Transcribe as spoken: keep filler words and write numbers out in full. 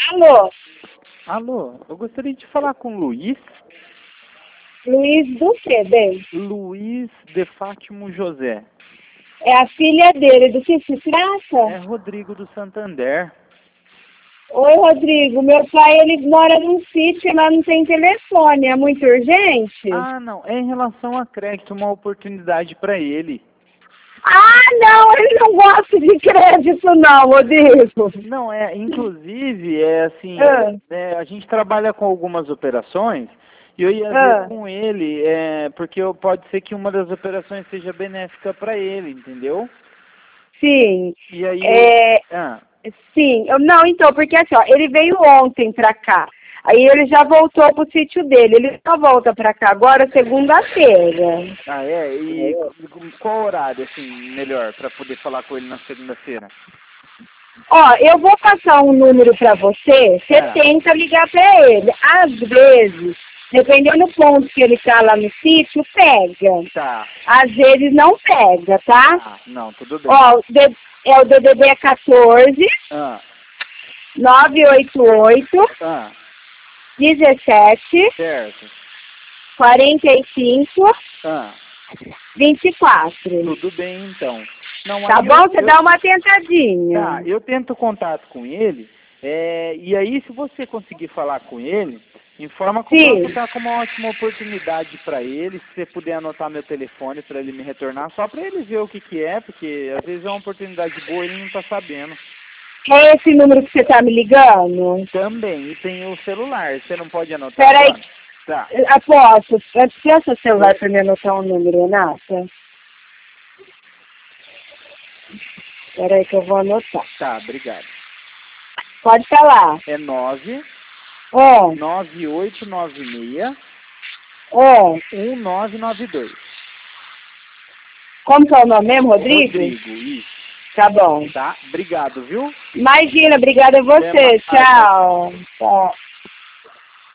Alô? Alô, eu gostaria de falar com o Luiz. Luiz do quê, bem? Luiz de Fátimo José. É a filha dele, do que se trata? É Rodrigo do Santander. Oi, Rodrigo, meu pai, ele mora num sítio, lá não tem telefone, é muito urgente? Ah, não, é em relação a crédito, uma oportunidade para ele. Ah, não, ele não gosta de crédito não, Rodrigo. Não, é, inclusive, é assim, Ah. é, a gente trabalha com algumas operações e eu ia Ah. ver com ele, é, porque eu- pode ser que uma das operações seja benéfica para ele, entendeu? Sim, E aí eu... é, Ah, sim, eu, não, então, porque assim, ó, ele veio ontem pra cá, aí ele já voltou pro sítio dele, ele só volta pra cá agora segunda-feira. ah, é? E qual horário, assim, melhor para poder falar com ele na segunda-feira? Ó, eu vou passar um número pra você, você É. tenta ligar pra ele. Às vezes, dependendo do ponto que ele tá lá no sítio, pega. Tá. Às vezes não pega, tá? Ah, não, tudo bem. Ó, o D- é o D D D quatorze, Ah, nove oito oito, ah, dezessete, certo. quarenta e cinco, Ah, vinte e quatro. tudo bem, então. Não, Tá aí bom? eu, Você eu, dá uma tentadinha. tá, eu tento contato com ele, é, e aí se você conseguir falar com ele, informa que o Sim. banco está com uma ótima oportunidade para ele, se você puder anotar meu telefone para ele me retornar, só para ele ver o que que é, porque às vezes é uma oportunidade boa e ele não está sabendo. É esse número que você tá me ligando? Também, e tem o celular, você não pode anotar Peraí. agora? Tá, Aposto. Antes seu celular para me anotar um número, Renata. Peraí que eu vou anotar. tá, obrigado. Pode falar. É nove É, nove oito nove seis é. um nove nove dois. Como que é o nome mesmo, Rodrigo? Rodrigo, isso. Tá bom. Tá? Obrigado, viu? Imagina, obrigada a Até você. mais. Tchau. Tchau.